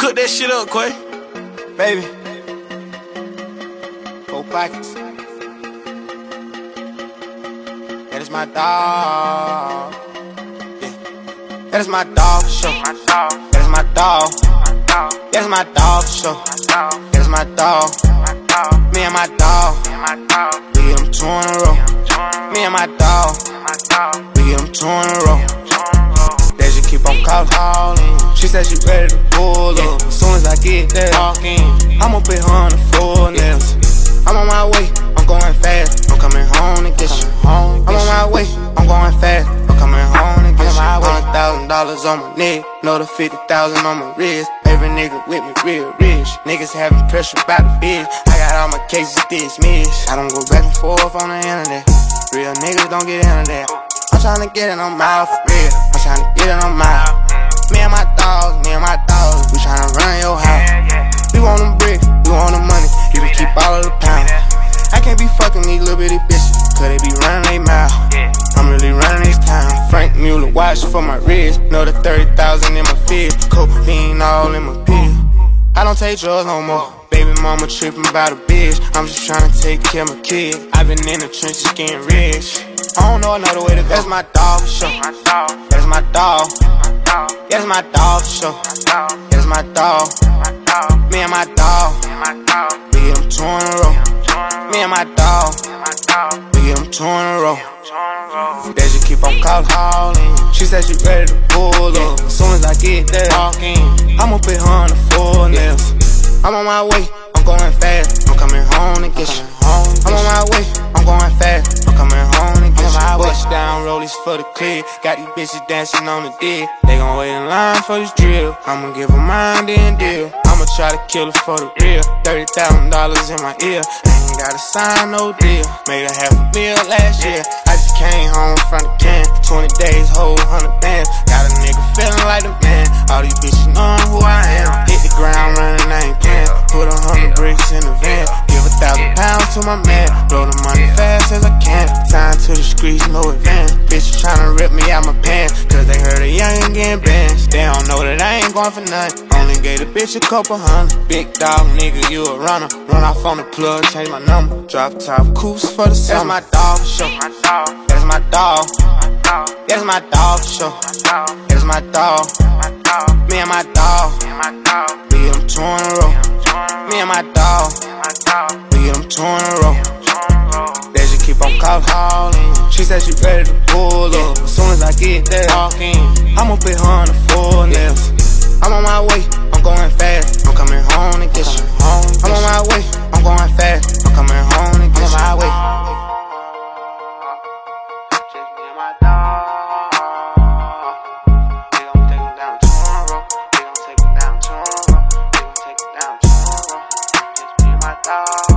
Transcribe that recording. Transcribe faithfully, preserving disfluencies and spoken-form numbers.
Cook that shit up, Quay. Baby. Four pockets. That is my dog. Yeah. That is my dog for sure. That is my dog. That is my dog for sure. That is my dog. Me and my dog. We get them two in a row. Me and my dog. We get them two in a row. They just keep on calling. She said she ready to pull up. As soon as I get there, walk in, I'ma put her on the floor nails. I'm on my way, I'm going fast. I'm coming home to get you. I'm on my way, I'm going fast. I'm coming home to get you. Hundred thousand dollars on my neck, another fifty thousand on my wrist. Every nigga with me real rich. Niggas having pressure about the bitch. I got all my cases dismissed. I don't go back and forth on the internet. Real niggas don't get into that. I'm tryna get it on my for real. I'm tryna get it on my. Me and my dogs, me and my dogs, we tryna run your house. We want them bricks, we want the money, you can keep all of the pounds. I can't be fucking these little bitty bitches, cause they be running they mouth. I'm really running this town. Frank Mueller watch for my wrist, another thirty thousand in my fist, cocaine all in my pill. I don't take drugs no more. Baby mama tripping about a bitch. I'm just tryna take care of my kid. I been in the trenches getting rich. I don't know another way to go. That's my dog for sure. That's my dog. That's my dog for sure. That's my dog. Me and my dog. We get them two in a row. Me and my dog. We get them two in a row. They just keep on calling. She said she ready to pull up. As soon as I get there, walk in, I'ma put her on the floor nails. I'm on my way, I'm going fast. I'm coming home to get you. I'm on my way, I'm going fast. I'm coming home to get you. Bust down rollies for the clip. Got these bitches dancing on the dick. They gon' wait in line for this drill. I'ma give her mine, then deal. I'ma try to kill her for the real. Thirty thousand dollars in my ear. I ain't gotta sign no deal. Made a half a meal last year. I just came home from the can. Twenty days, whole hundred bands. Got a nigga feeling like a man. All these bitches knowing who I am. Hit the ground running, I ain't playing. Put a hundred bricks in the van. Give a thousand pounds to my man. Blow the money fast as I can. Time to the streets, no advance. Bitches tryna rip me out my pants, cause they heard a youngin' getting banned. They don't know that I ain't going for nothing. Only gave the bitch a couple hundred. Big dog nigga, you a runner. Run off on the plug, change my number. Drop top coops for the summer. That's my dog for sure. That's my dog. That's my dog for sure. That's my dog. Me and my dog. We get them two in a row. Me and my dog. We get them two in a row. They just keep on calling. She said she ready to pull up. As soon as I get there, walk in, I'ma put her on the floor nails. I'm on my way, I'm going fast. I'm coming home to get you. I'm on my way, I'm going fast. I'm coming home to get you. I'm on my way. Just me and my dog. They gon' take him down tomorrow. They gon' take him down tomorrow. They gon' take him down tomorrow. Just me and my dog.